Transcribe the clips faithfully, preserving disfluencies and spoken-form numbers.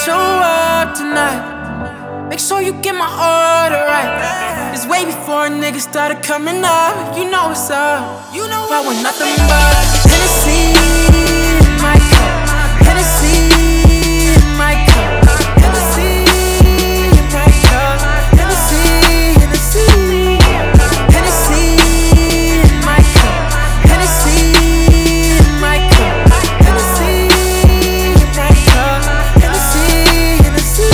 show up tonight, make sure you get my order right. It's way before a nigga started coming up. You know what's up. You know I want nothing but Hennessy in my cup, Hennessy in my cup, Hennessy in my cup, Hennessy, Hennessy, Hennessy in my cup, Hennessy in my cup, Hennessy in my cup, Hennessy, Hennessy,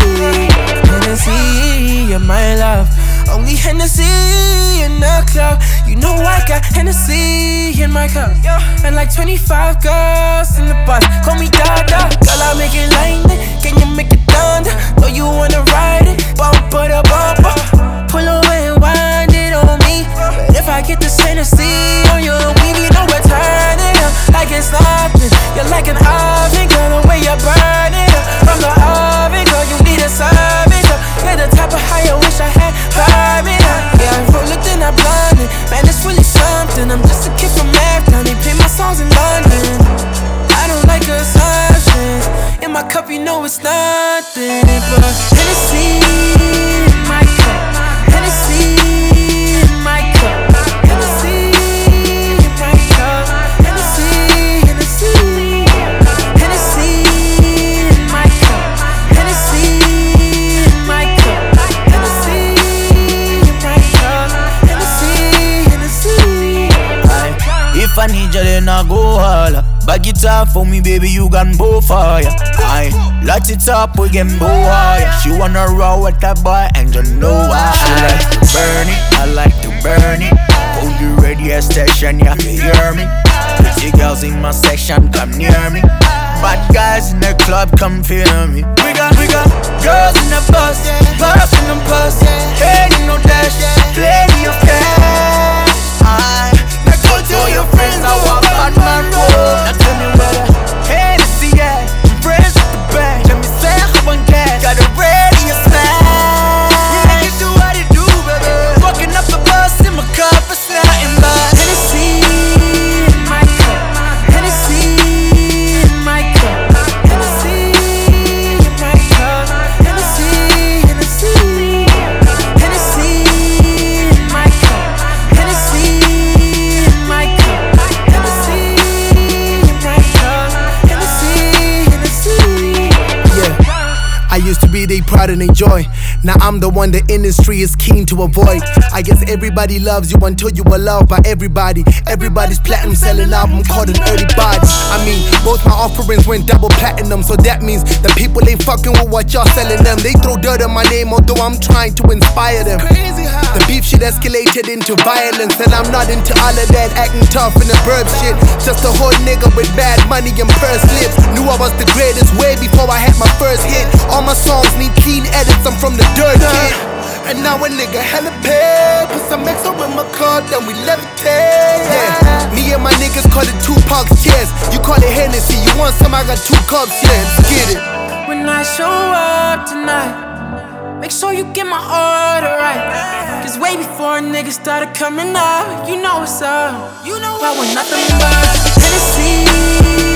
Hennessy, you're my love. Only Hennessy in the club. You know I got Hennessy in my cup. And like twenty-five girls in the bus call me Dada. Girl, I make it lightning. Can you make it thunder? Know you wanna ride it. Bumper to bumper. Pull away and wind it on me. But if I get this Hennessy on you, we need no return it up. Like it's nothing. You're like an oven, girl, the way you burn it up. From the oven, girl, you need to serve it up. You're the type of high I wish I had. Burn it up. Yeah, I roll it, then I blind it. Man, it's really something. I'm just a kid from Africa. They play my songs in London. I don't like assumptions. In my cup, you know it's nothing but Hennessy in my cup, Hennessy in my cup, Hennessy in my cup, Hennessy, Hennessy, Hennessy in my cup, Hennessy in my cup, Hennessy in my cup, Hennessy, Hennessy. If I need you, then I go holla. Back it up for me, baby, you can go fire. I light it up, we can go higher. She wanna roll with that boy, and you know why. She like to burn it, I like to burn it. Hold the radio station, yeah, you hear me. Pretty girls in my section, come near me. Bad guys in the club, come feel me. We got, we got girls in the bus, puff in the bus. Ain't no dash, plenty of cash. I now go tell your friends I want bad man roll. Now tell me where the Hennessy at. I'm friends with the band. Let me say how one gas. Got a radio smash. We make it do what it do, baby. Fucking up the bus in my cup, it's nothing but Hennessy in my cup, Hennessy in my cup, Hennessy in my cup, Hennessy, Hennessy, Hennessy in my cup, Hennessy in my cup, Hennessy in my cup, Hennessy, Hennessy. Yeah, I used to be they pride and they joy. Now I'm the one the industry is keen to avoid. I guess everybody loves you until you are loved by everybody. Everybody's platinum selling album called an early body. I mean, both my offerings went double platinum, so that means the people ain't fucking with what y'all selling them. They throw dirt on my name, although I'm trying to inspire them. The beef shit escalated into violence, and I'm not into all of that acting tough in the burb shit. Just a whole nigga with bad money and purse lips. Knew I was the greatest way before I had my first hit. All my songs need clean edits, I'm from the dirt kid. And now a nigga hella paid. Put some extra in my car, then we levitate. Yeah. Me and my niggas call it Tupac's chest. You call it Hennessy, you want some, I got two cups, yeah, let's get it. When I show up tonight, make sure you get my order right. Cause way before a nigga started coming up. You know what's up. You know I want nothing but Hennessy